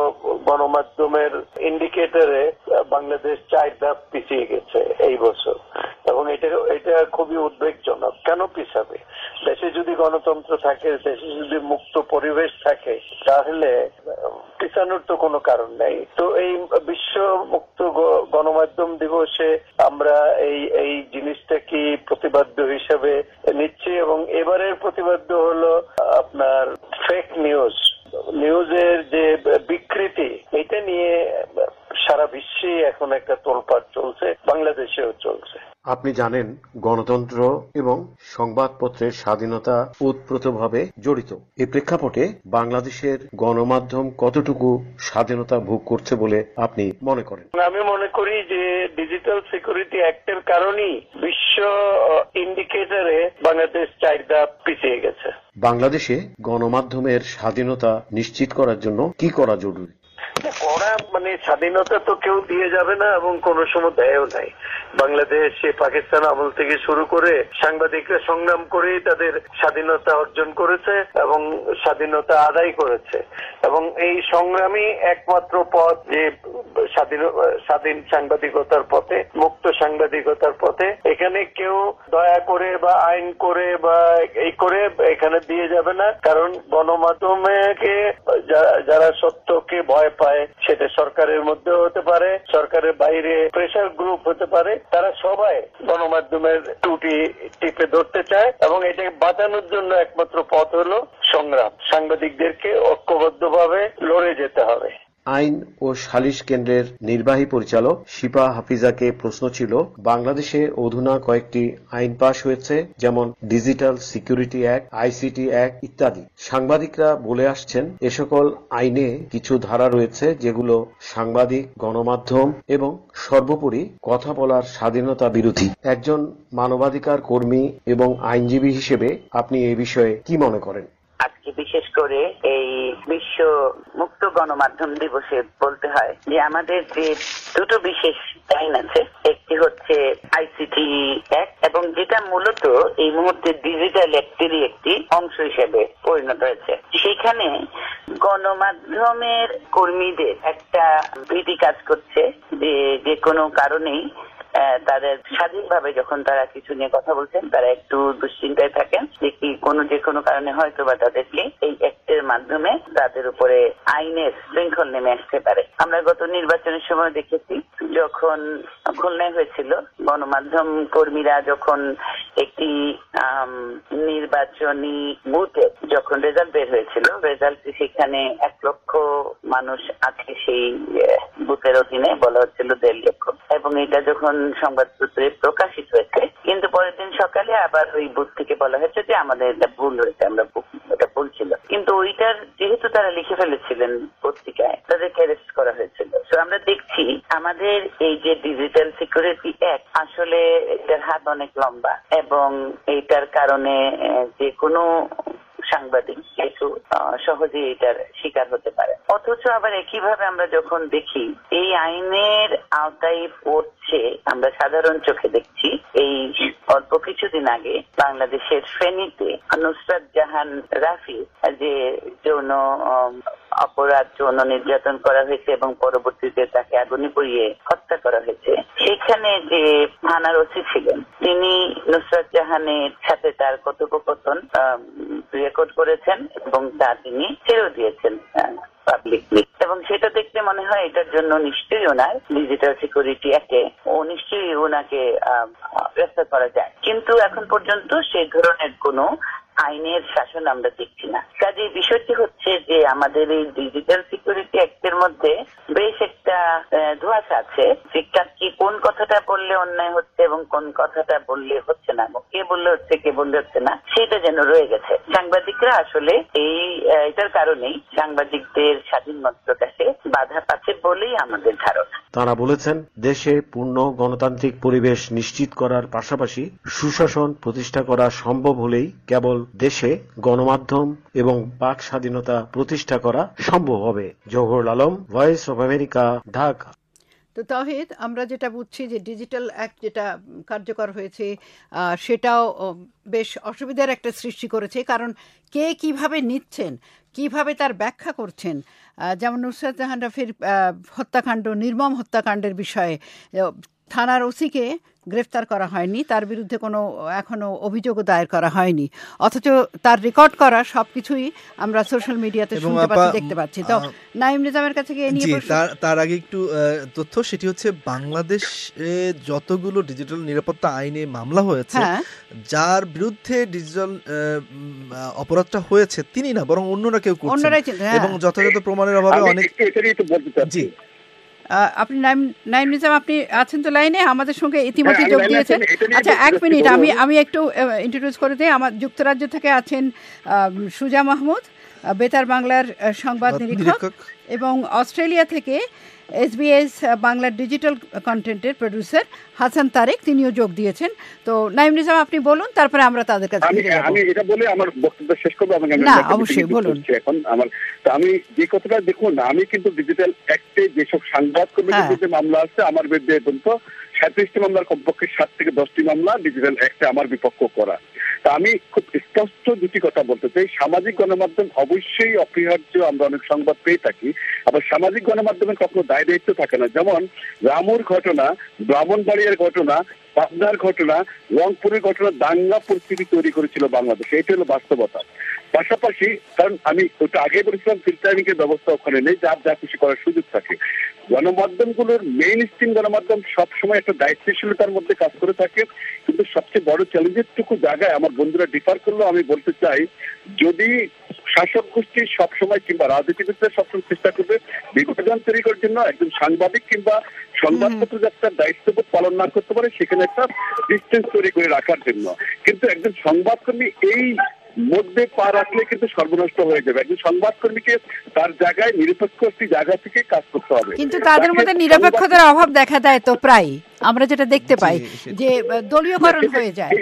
গণমাধ্যমের ইন্ডিকেটরে বাংলাদেশ 4 ধাপ পিছিয়ে গেছে এই বছর, এবং এটা খুবই উদ্বেগজনক। কেন পিছাবে? দেশে যদি গণতন্ত্র থাকে, দেশে যদি মুক্ত পরিবেশ থাকে, তাহলে পিছানোর তো কোনো কারণ নেই। তো এই বিশ্ব মুক্ত গণমাধ্যম দিবসে আমরা এই জিনিসটা কি প্রতিবাদ্য হিসেবে নিচ্ছি, এবং এবারের প্রতিবাদ্য হলো আপনার ফেক নিউজের যে বিকৃতি, এটা নিয়ে সারা বিশ্বে বিশ্বেই এখন একটা তোলপাড় চলছে, বাংলাদেশেও চলছে। আপনি জানেন গণতন্ত্র এবং সংবাদপত্রের স্বাধীনতা ওতপ্রোতভাবে জড়িত। এই প্রেক্ষাপটে বাংলাদেশের গণমাধ্যম কতটুকু স্বাধীনতা ভোগ করছে বলে আপনি মনে করেন? আমি মনে করি যে ডিজিটাল সিকিউরিটি অ্যাক্টের কারণেই বিশ্ব ইন্ডিকেটরে বাংলাদেশ চাহিদা পিছিয়ে গেছে। বাংলাদেশে গণমাধ্যমের স্বাধীনতা নিশ্চিত করার জন্য কি করা জরুরি? করা মানে স্বাধীনতা তো কেউ দিয়ে যাবে না এবং কোন সময় দেয়ও নাই। বাংলাদেশ পাকিস্তান আমল থেকে শুরু করে সাংবাদিকরা সংগ্রাম করেই তাদের স্বাধীনতা অর্জন করেছে এবং স্বাধীনতা আদায় করেছে, এবং এই সংগ্রামই একমাত্র পথ যে স্বাধীন সাংবাদিকতার পথে, মুক্ত সাংবাদিকতার পথে। এখানে কেউ দয়া করে বা আইন করে বা এই করে এখানে দিয়ে যাবে না, কারণ গণমাধ্যমকে যারা সত্যকে ভয় পায়, সেটা সরকারের মধ্যেও হতে পারে, সরকারের বাইরে প্রেসার গ্রুপ হতে পারে, তারা সবাই গণমাধ্যমের ত্রুটি টিপে ধরতে চায় এবং এটাকে বাঁচানোর জন্য একমাত্র পথ হলো সংগ্রাম। সাংবাদিকদেরকে ঐক্যবদ্ধভাবে লড়ে যেতে হবে। আইন ও সালিশ কেন্দ্রের নির্বাহী পরিচালক শিপা হাফিজাকে প্রশ্ন ছিল, বাংলাদেশে অধুনা কয়েকটি আইন পাশ হয়েছে, যেমন digital security act, ICT act ইত্যাদি। সাংবাদিকরা বলে আসছেন এ সকল আইনে কিছু ধারা রয়েছে যেগুলো সাংবাদিক, গণমাধ্যম এবং সর্বোপরি কথা বলার স্বাধীনতা বিরোধী। একজন মানবাধিকার কর্মী এবং আইনজীবী হিসেবে আপনি এই বিষয়ে কি মনে করেন? আজকে বিশেষ করে এই বিশ্ব মুক্ত গণমাধ্যম দিবসে বলতে হয় যে আমাদের যে দুটো বিশেষ আইন আছে, একটি হচ্ছে আইসিটি অ্যাক্ট, এবং যেটা মূলত এই মুহূর্তে ডিজিটাল অ্যাক্টেরই একটি অংশ হিসেবে পরিণত হয়েছে। সেখানে গণমাধ্যমের কর্মীদের একটা ভীতি কাজ করছে যে কোনো কারণেই তাদের স্বাধীনভাবে যখন তারা কিছু নিয়ে কথা বলছেন, তারা একটু দুশ্চিন্তায় থাকেন যে যে কোনো কারণে হয়তো বা তাদেরকে এই অ্যাক্টের মাধ্যমে তাদের উপরে আইনের শৃঙ্খল নেমে আসতে পারে। আমরা গত নির্বাচনের সময় দেখেছি, যখন খুলনায় হয়েছিল, গণমাধ্যম কর্মীরা যখন একটি নির্বাচনী বুথে যখন রেজাল্ট বের হয়েছিল, রেজাল্ট সেখানে 1 লক্ষ মানুষ আছে সেই বুথের অধীনে, বলা হচ্ছিল 1.5 লক্ষ, এবং এটা যখন সংবাদপত্রে প্রকাশিত হয়েছে, কিন্তু পরের দিন সকালে আবার ওই বুথ থেকে বলা হয়েছে যে আমাদের এটা ভুল হয়েছে, এটা ভুল ছিল। কিন্তু ওইটার যেহেতু তারা লিখে ফেলেছিলেন পত্রিকায়, তাদেরকে অ্যারেস্ট করা হয়েছিল। তো আমরা দেখছি আমাদের এই যে ডিজিটাল সিকিউরিটি অ্যাক্ট, আসলে এটার হাত অনেক লম্বা এবং এইটার কারণে যে কোনো সাংবাদিক একটু সহজেই এটার শিকার হতে পারে। অথচ আবার একইভাবে আমরা যখন দেখি এই আইনের আওতায় পড়ছে, আমরা সাধারণ চোখে দেখছি, এই অল্প কিছুদিন আগে বাংলাদেশের ফেনীতে নুসরাত জাহান রাফি যে যৌন অপরাধ, যৌন নির্যাতন করা হয়েছে এবং পরবর্তীতে তাকে আগুনে পুড়িয়ে হত্যা করা হয়েছে, সেখানে যে থানার ওসি ছিলেন, তিনি নুসরাত জাহানের সাথে তার কথোপকথন রেকর্ড করেছেন এবং তা তিনি ছেড়েও দিয়েছেন পাবলিকলি, এবং সেটা দেখতে মনে হয় এটার জন্য নিশ্চয়ই ওনার ডিজিটাল সিকিউরিটি অ্যাক্টে নিশ্চয়ই ওনাকে গ্রেফতার করা যায়। কিন্তু এখন পর্যন্ত সেই ধরনের কোনো আইনের শাসন আমরা দেখছি না। কাজে বিষয়টি হচ্ছে যে আমাদের এই ডিজিটাল সিকিউরিটি অ্যাক্টের মধ্যে বেশ একটা ধোঁয়াশা আছে, যে কোন কথাটা বললে অন্যায় হচ্ছে এবং কোন কথাটা বললে হচ্ছে না, কে বললে হচ্ছে কে বললে হচ্ছে না, সেটা যেন রয়ে গেছে। সাংবাদিকরা আসলে এটার কারণেই সাংবাদিকদের স্বাধীন মত প্রকাশে বাধা পাচ্ছে বলেই আমাদের ধারণা। তারা বলেছেন, দেশে পূর্ণ গণতান্ত্রিক পরিবেশ নিশ্চিত করার পাশাপাশি সুশাসন প্রতিষ্ঠা করা সম্ভব হলেই কেবল দেশে গণমাধ্যম এবং বাক স্বাধীনতা প্রতিষ্ঠা করা সম্ভব হবে। Jawhar Alam, voice of America, Dhaka. তো তাহিদ, আমরা যেটা বুঝছি যে ডিজিটাল অ্যাক্ট যেটা কার্যকর হয়েছে সেটাও বেশ অসুবিধার একটা সৃষ্টি করেছে, কারণ কে কিভাবে নিচ্ছেন, কিভাবে তার ব্যাখ্যা করছেন। যেমন নুসরাত জাহান রাফির হত্যাকাণ্ড, নির্মম হত্যাকাণ্ডের বিষয়ে থানার ওসিকে গ্রেফতার করা হয়নি, তার বিরুদ্ধে কোনো এখনো অভিযোগও দায়ের করা হয়নি, অথচ তার রেকর্ড করা সবকিছুই আমরা সোশ্যাল মিডিয়াতে শুনতে পাচ্ছি, দেখতে পাচ্ছি। তো নাঈম নিজামের কাছে গিয়ে নিয়ে তার আগে একটু তথ্য, সেটি হচ্ছে বাংলাদেশে যতগুলো ডিজিটাল নিরাপত্তা আইনে মামলা হয়েছে, যার বিরুদ্ধে ডিজিটাল অপরাধটা হয়েছে তিনি না, বরং অন্যরা কেউ করছেন, এবং যথাযথ প্রমাণের অভাবে অনেক। জি আপনি নাইম নিজাম, আপনি আছেন তো লাইনে? আমাদের সঙ্গে ইতিমধ্যে যোগ দিয়েছেন। আচ্ছা, 1 মিনিট আমি একটু ইন্ট্রোডিউস করে দিই। আমার যুক্তরাজ্য থেকে আছেন সুজা মাহমুদ, বেতার বাংলার সংবাদ নিরীক্ষক, এবং অস্ট্রেলিয়া থেকে SBS বাংলার ডিজিটাল কন্টেন্টের প্রডিউসার হাসান তারেক, তিনিও যোগ দিয়েছেন। তো নাইম নিজাম, আপনি বলুন, তারপরে আমরা তাদের কাছে আমি এটা বলে আমার বক্তব্য শেষ করবো। না, অবশ্যই বলুন। এখন আমি যে কথাটা দেখুন, আমি কিন্তু ডিজিটাল অ্যাক্টে যেসব সংবাদ কর্মীদের বিরুদ্ধে মামলা আছে আমার বিরুদ্ধে পর্যন্ত 37টি মামলার কমপক্ষে 7 থেকে 10টি মামলা ডিজিটাল অ্যাক্টে আমার বিপক্ষ করা। তা আমি খুব স্পষ্ট দুটি কথা বলতে চাই। সামাজিক গণমাধ্যম অবশ্যই অপরিহার্য, আমরা অনেক সংবাদ পেয়ে থাকি। আবার সামাজিক গণমাধ্যমে কখনো দায় দায়িত্ব থাকে না। যেমন রামুর ঘটনা, ব্রাহ্মণবাড়িয়ার ঘটনা, পাবনার ঘটনা, রংপুরের ঘটনা দাঙ্গা পরিস্থিতি তৈরি করেছিল বাংলাদেশে। এটা হলো বাস্তবতা। পাশাপাশি, কারণ আমি ওটা আগে বলেছিলাম, ফিল্টারিং এর ব্যবস্থা ওখানে নেই, যার যা খুশি করার সুযোগ থাকে। গণমাধ্যমগুলোর মেইন স্ট্রিম গণমাধ্যম সবসময় একটা দায়িত্বশীলতার মধ্যে কাজ করে থাকে। কিন্তু সবচেয়ে বড় চ্যালেঞ্জের টুকু জায়গায় আমার বন্ধুরা ডিফার করলেও আমি বলতে চাই, যদি শাসক গোষ্ঠী সবসময় কিংবা রাজনীতিবিদরা সবসময় চেষ্টা করবে বিভাজন তৈরি করার জন্য, একজন সাংবাদিক কিংবা সংবাদপত্র যাত্রার দায়িত্ববোধ পালন না করতে পারে, সেখানে একটা ডিস্টেন্স তৈরি করে রাখার জন্য। কিন্তু একজন সংবাদকর্মী এই মধ্যে পা রাখলে কিন্তু সর্বনষ্ট হয়ে যাবে। একজন সংবাদকর্মীকে তার জায়গায় নিরপেক্ষ একটি জায়গা থেকে কাজ করতে হবে। কিন্তু তাদের মধ্যে নিরপেক্ষতার অভাব দেখা দেয় তো প্রায়, আমরা যেটা দেখতে পাই যে দলীয়করণ হয়ে যায়।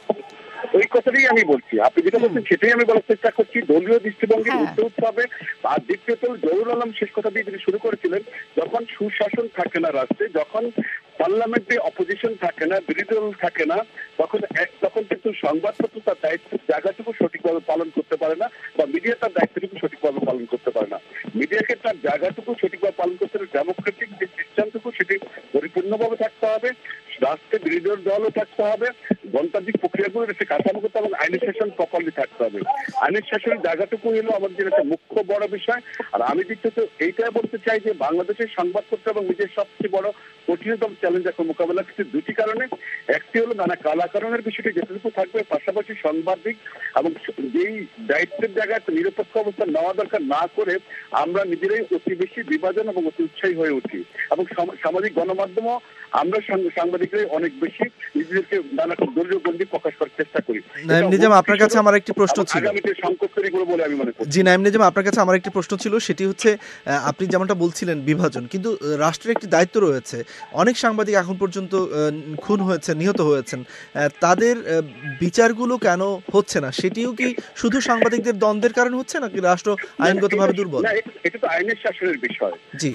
ওই কথাটাই আমি বলছি, আপনি যেটা বলছেন সেটাই আমি বলার চেষ্টা করছি। দলীয় দৃষ্টিভঙ্গি উঠতে উঠতে হবে। আর দ্বিতীয়ত, জহুরুল আলম শেষ কথা দিয়ে যিনি শুরু করেছিলেন, যখন সুশাসন থাকে না রাষ্ট্রে, যখন পার্লামেন্টে অপোজিশন থাকে না, বিরোধী দল থাকে না, তখন কিন্তু সংবাদপত্র তার দায়িত্বের জায়গাটুকু সঠিকভাবে পালন করতে পারে না, বা মিডিয়া তার দায়িত্বটুকু সঠিকভাবে পালন করতে পারে না। মিডিয়াকে তার জায়গাটুকু সঠিকভাবে পালন করতে হলে ডেমোক্রেটিক যে সিস্টেমটুকু সেটি পরিপূর্ণভাবে থাকতে হবে, রাষ্ট্রে বিরোধী দলও থাকতে হবে, গণতান্ত্রিক প্রক্রিয়াগুলোর একটা কাঠামোগত এবং আইনের শাসন প্রপারলি থাকতে হবে। আইনের শাসনের জায়গাটুকু হলো আমাদের একটা মুখ্য বড় বিষয়। আর আমি দ্বিতীয়ত এইটাই বলতে চাই যে বাংলাদেশের সংবাদপত্র এবং নিজের সবচেয়ে বড় কঠিনতম চ্যালেঞ্জ এখন মোকাবেলা করছে দুটি কারণে। একটি হলো নানা কালাকারণের বিষয়টি যেটুকু থাকবে, পাশাপাশি সাংবাদিক এবং যেই দায়িত্বের জায়গায় নিরপেক্ষ অবস্থা নেওয়া দরকার না করে আমরা নিজেরাই অতি বেশি বিভাজন এবং অতি উৎসাহী হয়ে উঠি। এবং সামাজিক গণমাধ্যমও আমরা সাংবাদিকরাই অনেক বেশি নিজেদেরকে নানা দলীয় গণ্ডি প্রকাশ করার চেষ্টা করি। নাইম নিজাম, আপনার কাছে আমার একটি প্রশ্ন ছিল। সংকট তৈরি করবো বলে আমি মনে করি। জি নাইম নিজাম, আপনার কাছে আমার একটি প্রশ্ন ছিল। সেটি হচ্ছে, আপনি যেমনটা বলছিলেন বিভাজন, কিন্তু রাষ্ট্রের একটি দায়িত্ব রয়েছে। অনেক সাংবাদিক এখন পর্যন্ত খুন হয়েছেন, নিহত হয়েছেন, তাদের বিচারগুলো কেন হচ্ছে না? সেটিও কি শুধু সাংবাদিকদের দ্বন্দ্বের কারণ হচ্ছে, নাকি রাষ্ট্র আইনগতভাবে দুর্বল? এটা তো আইনের শাসনের বিষয়। জি,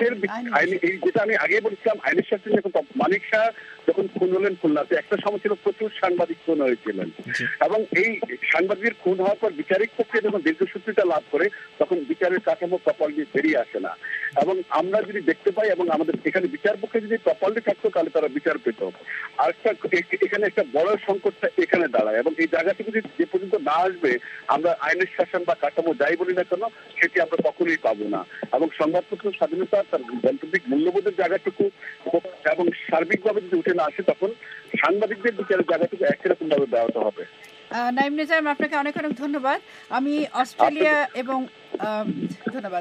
যেটা আমি আগে বলেছিলাম, আইনের শাসন যখন মানিক শাহ যখন খুন হলেন খুলনাতে, একটা সময় ছিল প্রচুর সাংবাদিক খুন হয়েছিলেন, এবং এই সাংবাদিকের খুন হওয়ার পর বিচারিক প্রক্রিয়া যখন দীর্ঘসূত্রিতা লাভ করে, তখন বিচারের কাঠামো প্রপারলি বেরিয়ে আসে না। এবং আমরা যদি দেখতে পাই, এবং আমাদের এখানে বিচার পক্ষে যদি প্রপারলি থাকতো তাহলে তারা বিচার পেত। আর এখানে একটা বড় সংকটটা এখানে দাঁড়ায়, এবং এই জায়গা থেকে যে পর্যন্ত না আসবে, আমরা আইনের শাসন বা কাঠামো যাই বলি না কেন, সেটি আমরা কখনোই পাবো না। এবং সংবাদপত্র স্বাধীনতা, তার গণতান্ত্রিক মূল্যবোধের জায়গাটুকু এবং সার্বিকভাবে যদি উঠে না আসে, তখন সাংবাদিকদের বিচারের জায়গাটুকু একরকম ভাবে ব্যাহত হবে। নাইম নিজাম, আপনাকে অনেক অনেক ধন্যবাদ। আমি অস্ট্রেলিয়া এবং ধন্যবাদ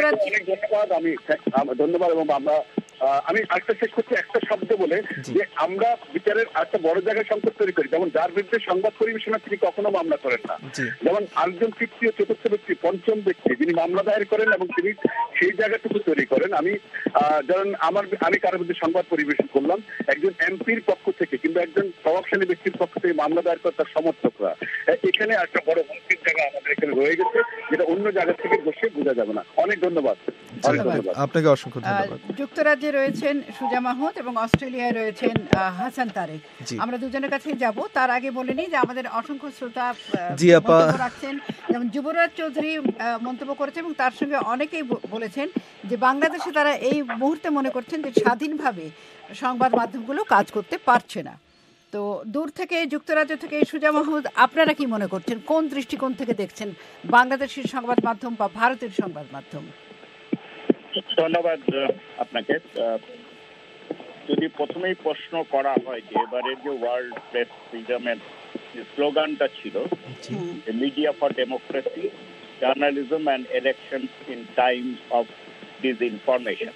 ধন্যবাদ এবং আমি আরেকটা শেষ করছি একটা শব্দ বলে, যে আমরা বিচারের একটা বড় জায়গায় সংকট তৈরি করি। যেমন যার বিরুদ্ধে সংবাদ পরিবেশনা তিনি কখনো মামলা করেন না, যেমন আরেকজন তৃতীয় চতুর্থ ব্যক্তি, পঞ্চম ব্যক্তি যিনি মামলা দায়ের করেন এবং তিনি সেই জায়গাটুকু তৈরি করেন। যেমন আমি কারোর বিরুদ্ধে সংবাদ পরিবেশন করলাম, একজন এমপির পক্ষ থেকে কিংবা একজন প্রভাবশালী ব্যক্তির পক্ষ থেকে মামলা দায়ের করে তার সমর্থকরা, এখানে একটা বড় হুমকির জায়গা আমাদের এখানে রয়ে গেছে, যেটা অন্য জায়গা থেকে বসে বোঝা যাবে না। অনেক ধন্যবাদ। আপনাকে অসংখ্য ধন্যবাদ। যুক্তরাজ্যে রয়েছেন সুজা মাহমুদ এবং অস্ট্রেলিয়ায় রয়েছেন হাসান তারেক। আমরা দুজনের কাছেই যাব। তার আগে বলে নিই যে আমাদের অসংখ্য শ্রোতা রাখছেন, যেমন যুবরাজ চৌধুরী মন্তব্য করেছেন, এবং তার সঙ্গে অনেকেই বলেছেন যে বাংলাদেশে তারা এই মুহূর্তে মনে করছেন যে স্বাধীনভাবে সংবাদ মাধ্যমগুলো কাজ করতে পারছে না। তো দূর থেকে, যুক্তরাজ্য থেকে সুজা মাহমুদ, আপনারা কি মনে করছেন, কোন দৃষ্টিকোণ থেকে দেখছেন বাংলাদেশের সংবাদ মাধ্যম বা ভারতের সংবাদ মাধ্যম? ধন্যবাদ আপনাকে। যদি প্রথমেই প্রশ্ন করা হয় যে এবারের যে ওয়ার্ল্ড প্রেস ফ্রিডমের যে স্লোগানটা ছিল, media for democracy, journalism and elections in times of disinformation,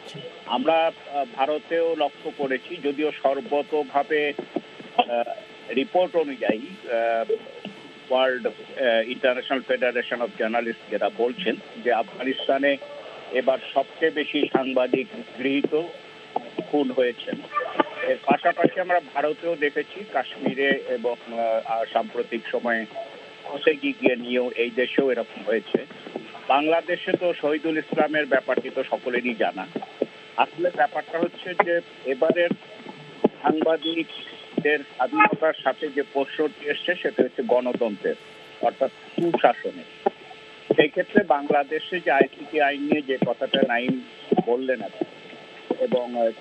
আমরা ভারতেও লক্ষ্য করেছি, যদিও সর্বতোভাবে রিপোর্ট অনুযায়ী world international federation of journalist যারা বলছেন যে আফগানিস্তানে এবার সবচেয়ে বেশি সাংবাদিক গৃহীত খুন হয়েছেন। এর পাশাপাশি আমরা ভারতেও দেখেছি, কাশ্মীরে এবং সাম্প্রতিক সময়ে হোসেগি গিয়ে নিয়েও এই দেশেও এরকম হয়েছে। বাংলাদেশে তো শহীদুল ইসলামের ব্যাপারটি তো সকলেরই জানা। আসলে ব্যাপারটা হচ্ছে যে এবারের সাংবাদিকদের স্বাধীনতার সাথে যে প্রশ্নটি এসছে সেটা হচ্ছে গণতন্ত্রের, অর্থাৎ সুশাসনের। সেই ক্ষেত্রে বাংলাদেশে যে আইসিটি আইন নিয়ে যে কথাটা নাইম বললেন এবং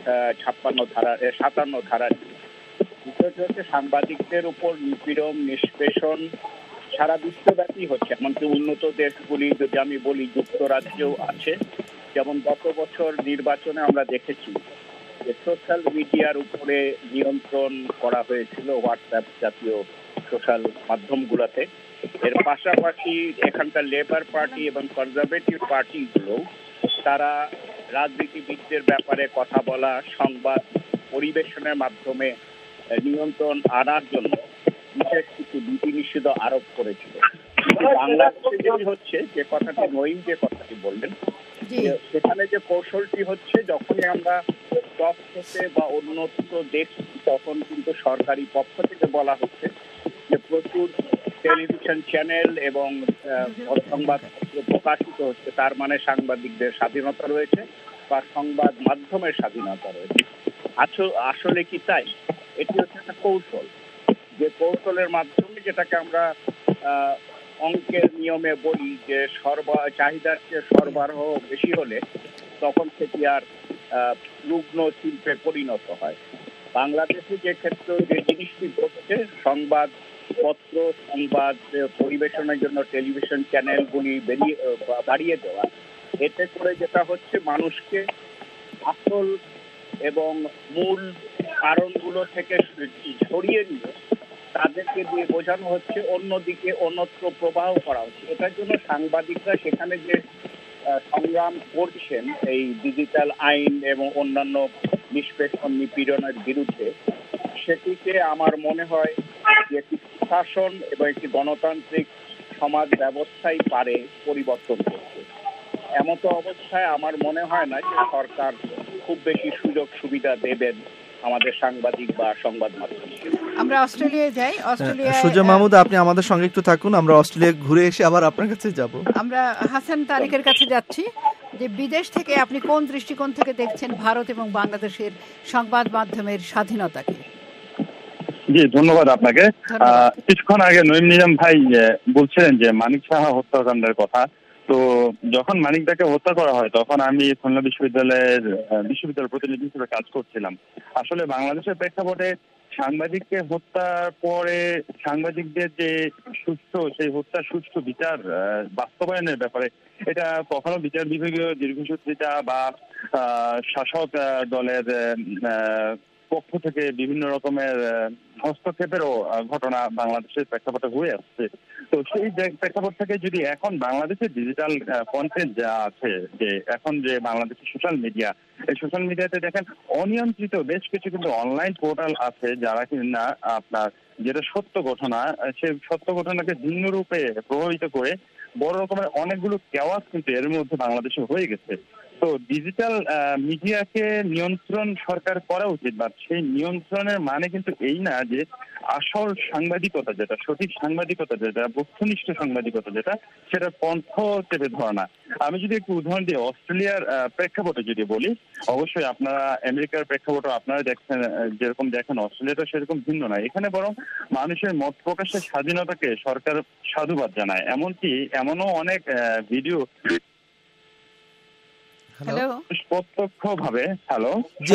57 ধারা বিষয়টি হচ্ছে সাংবাদিকদের উপর নিপীড়ন নিষ্পেষণ সারা বিশ্বব্যাপী হচ্ছে। এমনকি উন্নত দেশগুলি যদি আমি বলি, যুক্তরাজ্যেও আছে। যেমন গত বছর নির্বাচনে আমরা দেখেছি যে সোশ্যাল মিডিয়ার উপরে নিয়ন্ত্রণ করা হয়েছিল হোয়াটসঅ্যাপ জাতীয় সোশ্যাল মাধ্যমগুলোতে। এর পাশাপাশি এখানকার লেবার পার্টি এবং কনজারভেটিভ পার্টিগুলো তারা রাজনীতিবিদদের ব্যাপারে কথা বলা, সংবাদ পরিবেশনের মাধ্যমে নিয়ন্ত্রণ আনার জন্য বিশেষ কিছু বিধিনিষেধ আরোপ করেছিল। বাংলাদেশে যেটি হচ্ছে, যে কথাটি নঈম যে কথাটি বললেন, সেখানে যে কৌশলটি হচ্ছে, যখনই আমরা টপ হতে বা উন্নত দেশ, তখন কিন্তু সরকারি পক্ষ থেকে বলা হচ্ছে যে প্রচুর টেলিভিশন চ্যানেল এবং সংবাদপত্র প্রকাশিত হচ্ছে, তার মানে সাংবাদিকদের স্বাধীনতা রয়েছে বা সংবাদ মাধ্যমের স্বাধীনতা রয়েছে। আসলে কি তাই? এটি হচ্ছে একটা কৌশল, যে কৌশলের মাধ্যমে, যেটাকে আমরা অঙ্কের নিয়মে বলি যে চাহিদার চেয়ে সরবরাহ বেশি হলে তখন সেটি আর রুগ্ন শিল্পে পরিণত হয়। বাংলাদেশে যে ক্ষেত্রে যে জিনিসটি ঘটছে, সংবাদপত্র সংবাদ পরিবেশনের জন্য টেলিভিশন চ্যানেলগুলি বাড়িয়ে দেওয়া, এতে করে যেটা হচ্ছে মানুষকে আসল এবং মূল কারণগুলো থেকে সরিয়ে নিয়ে তাদেরকে দিয়ে বোঝানো হচ্ছে অন্যদিকে অন্যত্র প্রবাহ করা হচ্ছে। এটার জন্য সাংবাদিকরা সেখানে যে সংগ্রাম করছেন এই ডিজিটাল আইন এবং অন্যান্য নিষ্পেষণ নিপীড়নের বিরুদ্ধে, সেটিকে আমার মনে হয় যে একটি শাসন এবং একটি গণতান্ত্রিক সমাজ ব্যবস্থাই পারে পরিবর্তন করতে। এমত অবস্থায় আমার মনে হয় না যে সরকার খুব বেশি সুযোগ সুবিধা দেবেন আমাদের সাংবাদিক বা সংবাদ মাধ্যম। আমরা অস্ট্রেলিয়ায় যাই। সুজা মাহমুদ, আপনি আমাদের সঙ্গে একটু থাকুন, আমরা অস্ট্রেলিয়া ঘুরে এসে আবার আপনার কাছে যাব। আমরা হাসান তারেকের কাছে যাচ্ছি, যে বিদেশ থেকে আপনি কোন দৃষ্টিকোণ থেকে দেখছেন ভারত এবং বাংলাদেশের সংবাদ মাধ্যমের স্বাধীনতাকে? জি, ধন্যবাদ আপনাকে। কিছুক্ষণ আগে নঈম নিজাম ভাই বলছিলেন যে মানিক সাহা হত্যাকাণ্ডের কথা। তো যখন মানিকদাকে হত্যা করা হয় তখন আমি খুলনা বিশ্ববিদ্যালয়ের প্রতিনিধি হিসেবে কাজ করছিলাম। আসলে বাংলাদেশের প্রেক্ষাপটে সাংবাদিককে হত্যার পরে সাংবাদিকদের যে সেই হত্যার সুষ্ঠু বিচার বাস্তবায়নের ব্যাপারে এটা কখনো বিচার বিভাগীয় দীর্ঘসূত্রিতা বা শাসক দলের পক্ষ থেকে বিভিন্ন রকমের হস্তক্ষেপেরও ঘটনা বাংলাদেশের প্রেক্ষাপটে হয়ে আসছে। তো সেই প্রেক্ষাপট থেকে যদি এখন বাংলাদেশের ডিজিটাল কন্টেন্ট যা আছে, যে এখন যে বাংলাদেশের সোশ্যাল মিডিয়া, এই সোশ্যাল মিডিয়াতে দেখেন অনিয়ন্ত্রিত বেশ কিছু কিন্তু অনলাইন পোর্টাল আছে যারা কিনা আপনার যেটা সত্য ঘটনা, সেই সত্য ঘটনাকে ভিন্ন রূপে প্রভাবিত করে বড় রকমের অনেকগুলো কেওয়াস কিন্তু এর মধ্যে বাংলাদেশে হয়ে গেছে। তো ডিজিটাল মিডিয়াকে নিয়ন্ত্রণ সরকার করা উচিত, বা সেই নিয়ন্ত্রণের মানে কিন্তু এই না যে আসল সাংবাদিকতা যেটা, সঠিক সাংবাদিকতা যেটা, বস্তুনিষ্ঠ সাংবাদিকতা যেটা, সেটা পন্থ চেপে ধরা না। আমি যদি একটু উদাহরণ দিই, অস্ট্রেলিয়ার প্রেক্ষাপটে যদি বলি, অবশ্যই আপনারা আমেরিকার প্রেক্ষাপটে আপনারা দেখছেন, যেরকম দেখেন অস্ট্রেলিয়াটা সেরকম ভিন্ন নয়। এখানে বরং মানুষের মত প্রকাশের স্বাধীনতাকে সরকার সাধুবাদ জানায়। এমনকি এমনও অনেক ভিডিও প্রত্যক্ষভাবে হ্যালো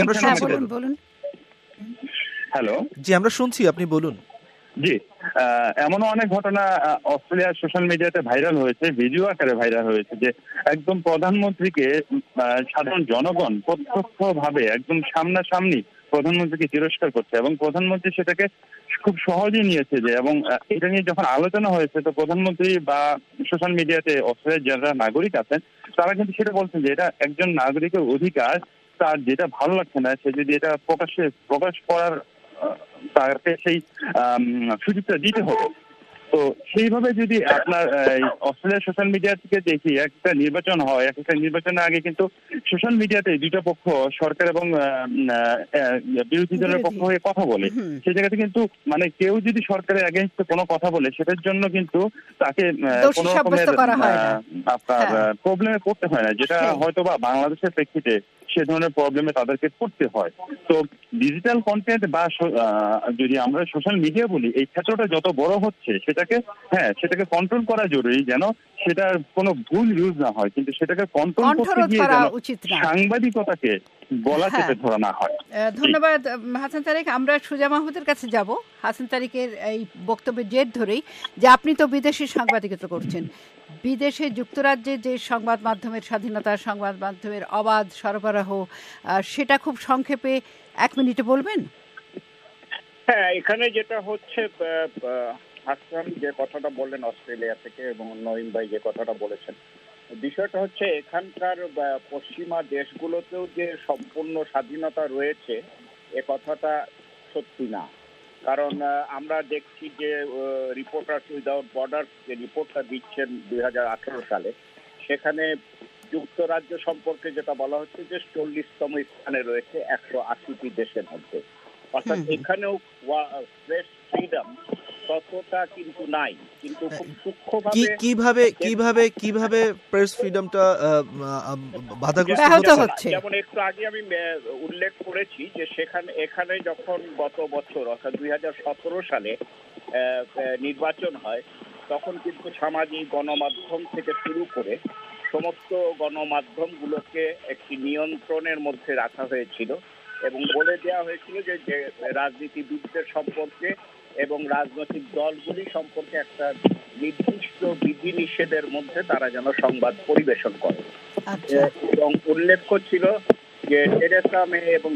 জি আমরা শুনছি, আপনি বলুন। জি, এমনও অনেক ঘটনা অস্ট্রেলিয়ার সোশ্যাল মিডিয়াতে ভাইরাল হয়েছে, ভিডিও আকারে ভাইরাল হয়েছে, যে একদম প্রধানমন্ত্রীকে সাধারণ জনগণ প্রত্যক্ষভাবে একদম সামনাসামনি প্রধানমন্ত্রীকে তিরস্কার করছে এবং প্রধানমন্ত্রী সেটাকে খুব সহজেই নিয়েছে। যে এবং এটা নিয়ে যখন আলোচনা হয়েছে, তো প্রধানমন্ত্রী বা সোশ্যাল মিডিয়াতে অস্ট্রেলিয়ার যারা নাগরিক আছেন তারা কিন্তু সেটা বলছেন যে এটা একজন নাগরিকের অধিকার তার যেটা ভালো লাগছে না সে যদি এটা প্রকাশ করার তাকে সেই সুযোগটা দিতে হবে। তো সেইভাবে যদি আপনার অস্ট্রেলিয়ার সোশ্যাল মিডিয়া থেকে দেখি একটা নির্বাচন হয়, একটা নির্বাচনের আগে কিন্তু সোশ্যাল মিডিয়াতে দুইটা পক্ষ সরকার এবং বিরোধী দলের পক্ষ হয়ে কথা বলে। সেই জায়গাতে কিন্তু মানে কেউ যদি সরকারের এগেইনস্টে কোনো কথা বলে সেটার জন্য কিন্তু তাকে কোনো রকমের আপনার প্রবলেমে পড়তে হয় না, যেটা হয়তো বা বাংলাদেশের প্রেক্ষিতে সে ধরনের প্রবলেমে তাদেরকে পড়তে হয়। তো ডিজিটাল কন্টেন্ট বা যদি আমরা সোশ্যাল মিডিয়া বলি, এই ক্ষেত্রটা যত বড় হচ্ছে সেটাকে কন্ট্রোল করা জরুরি, যেন সেটার কোনো ভুল ইউজ না হয়, কিন্তু সেটাকে কন্ট্রোল করতে গিয়ে যেন সাংবাদিকতাকে গলা চেপে ধরা না হয়। ধন্যবাদ হাসান তারেক। আমরা সুজা মাহমুদের কাছে যাব। হাসান তারেকের এই বক্তব্যের জের ধরেই যে আপনি তো বিদেশি সাংবাদিকতা করছেন, বিদেশে যুক্তরাজ্যে যে সংবাদ মাধ্যমের স্বাধীনতা, সংবাদ মাধ্যমের অবাধ সরবরাহ, সেটা খুব সংক্ষেপে 1 মিনিটে বলবেন? হ্যাঁ, এখানে যেটা হচ্ছে, হাসান যে কথাটা বললেন অস্ট্রেলিয়া থেকে এবং নঈম ভাই যে কথাটা বলেছেন, বিষয়টা হচ্ছে এখানকার পশ্চিমা দেশগুলোতেও যে সম্পূর্ণ স্বাধীনতা রয়েছে এ কথাটা সত্যি না। কারণ আমরা দেখছি যে রিপোর্টার্স উইদাউট বর্ডার যে রিপোর্টটা দিচ্ছেন 2018 সালে, সেখানে যুক্তরাজ্য সম্পর্কে যেটা বলা হচ্ছে যে 40তম স্থানে রয়েছে 180টি দেশের মধ্যে। অর্থাৎ এখানেও প্রেস ফ্রিডম ততটা কিন্তু নাই, কিন্তু খুব সূক্ষ্মভাবে কিভাবে প্রেস ফ্রিডমটা বাধাগ্রস্ত হচ্ছে। যেমন একটু আগে আমি উল্লেখ করেছি যে এখানে যখন গত বছর অর্থাৎ 2017 সালে নির্বাচন হয়, তখন কিন্তু সামাজিক গণমাধ্যম থেকে শুরু করে সমস্ত গণমাধ্যমগুলোকে একটি নিয়ন্ত্রণের মধ্যে রাখা হয়েছিল এবং বলে দেওয়া হয়েছিল যে রাজনীতিবিদদের সম্পর্কে এবং রাজনৈতিক দলগুলি সম্পর্কে একটা নির্দিষ্ট বিধিনিষেধের মধ্যে তারা যেন সংবাদ পরিবেশন করে। এবং উল্লেখ্য ছিল যে টেরেসা মে এবং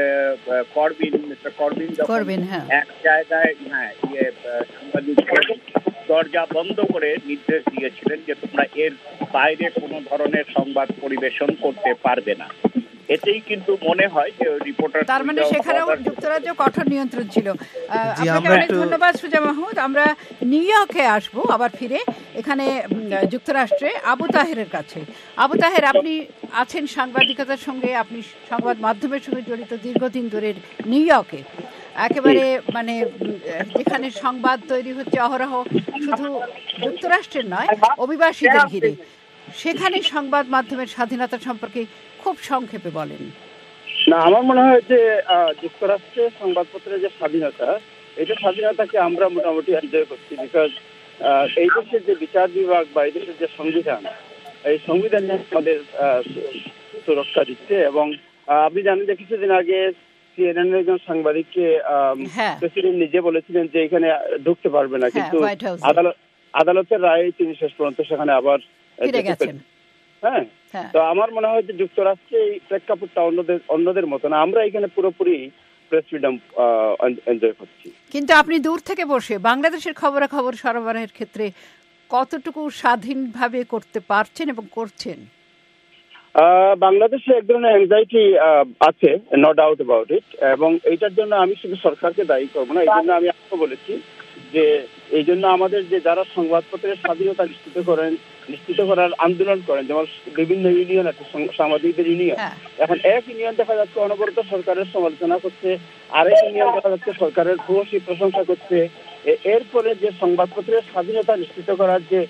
কর্বিন এক জায়গায় সাংবাদিকদের দরজা বন্ধ করে নির্দেশ দিয়েছিলেন যে তোমরা এর বাইরে কোনো ধরনের সংবাদ পরিবেশন করতে পারবে না। এতেই কিন্তু মনে হয় যে রিপোর্টার, তার মানে সেখানেও যুক্তরাজ্য কঠোর নিয়ন্ত্রণ ছিল। আপনাকে অনেক ধন্যবাদ সুজা মাহমুদ। আমরা নিউ ইয়র্কে আসবো আবার ফিরে, এখানে যুক্তরাষ্ট্রে আবু তাহেরের কাছে। আবু তাহের, আপনি আছেন সাংবাদিকতার সঙ্গে, আপনি সংবাদ মাধ্যমের সঙ্গে জড়িত দীর্ঘদিন ধরে নিউ ইয়র্কে, একেবারে মানে যেখানে সংবাদ তৈরি হচ্ছে অহরহ, শুধু যুক্তরাষ্ট্রের নয় অভিবাসীদের ঘিরে, সেখানে সংবাদ মাধ্যমের স্বাধীনতা সম্পর্কে খুব সংক্ষেপে বলেন। না, আমার মনে হয় যে যুক্তরাষ্ট্রে সংবাদপত্রের যে স্বাধীনতা, এটা স্বাধীনতাকে আমরা মোটামুটি এনজয় করছি, বিকজ এই দেশের যে বিচার বিভাগ বা এই দেশের যে সংবিধান, এই সংবিধান আমাদের সুরক্ষা দিচ্ছে। এবং আপনি জানেন যে কিছুদিন আগে সিএনএন একজন সাংবাদিককে প্রেসিডেন্ট নিজে বলেছিলেন যে এখানে ঢুকতে পারবে না, কিন্তু আদালতের রায়ে তিনি শেষ পর্যন্ত সেখানে আবার ফিরে গেছেন। হ্যাঁ, তো আমার মনে হয় যে যুক্তরাষ্ট্রে এই প্রেক্ষাপটটা অন্যদের মতো না, আমরা এখানে পুরোপুরি প্রেস ফ্রিডম এনজয় করছি। কিন্তু আপনি দূর থেকে বসে বাংলাদেশের খবরাখবর সরবরাহের ক্ষেত্রে কতটুকু স্বাধীনভাবে করতে পারছেন এবং করছেন? বাংলাদেশে এক ধরনের অ্যাংজাইটি আছে, নো ডাউট অ্যাবাউট ইট, এবং এইটার জন্য আমি শুধু সরকারকে দায়ী করবো না। এই জন্য আমি আগে বলেছি যে এই জন্য আমাদের যে যারা সংবাদপত্রের স্বাধীনতা নিশ্চিত করার আন্দোলন করেন, যেমন বিভিন্ন ইউনিয়ন আছে, সাংবাদিকদের ইউনিয়ন, এখন এক ইউনিয়ন দেখা যাচ্ছে অনবরত সরকারের সমালোচনা করছে, আরেক ইউনিয়ন দেখা যাচ্ছে সরকারের ভূয়সী প্রশংসা করছে। এরপরে যে সংবাদপত্রের স্বাধীনতা নিশ্চিত করার যে,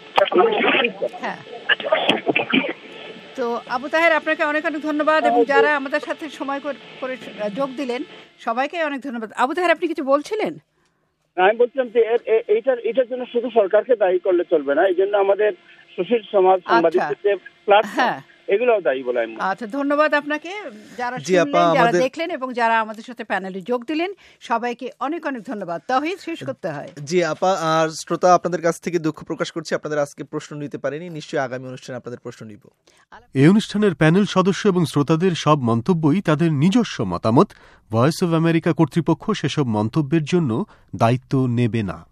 তো আবু তাহের, আপনাকে অনেক অনেক ধন্যবাদ এবং যারা আমাদের সাথে সময় করে যোগ দিলেন সবাইকে অনেক ধন্যবাদ। আবু তাহের, আপনি কিছু বলছিলেন? আমি বলছিলাম যে এইটার জন্য শুধু সরকারকে দায়ী করলে চলবে না, এই জন্য আমাদের সুশীল সমাজ, সাংবাদিকদের যে প্ল্যাটফর্ম, এগুলোও দায়ী বলে আমি। আচ্ছা, ধন্যবাদ আপনাকে, যারা শুনলেন, যারা দেখলেন এবং যারা আমাদের সাথে প্যানেলে যোগ দিলেন, সবাইকে অনেক অনেক ধন্যবাদ। তাহিদ, শেষ করতে হয়। জি আপা, আর শ্রোতা আপনাদের কাছ থেকে দুঃখ প্রকাশ করছি, আপনাদের আজকে প্রশ্ন নিতে পারেনি, নিশ্চয়ই আগামী অনুষ্ঠানে আপনাদের প্রশ্ন নিব। এই অনুষ্ঠানের প্যানেল সদস্য এবং শ্রোতাদের সব মন্তব্যই তাদের নিজস্ব মতামত। ভয়েস অব আমেরিকা কর্তৃপক্ষ সেসব মন্তব্যের জন্য দায়িত্ব নেবে না।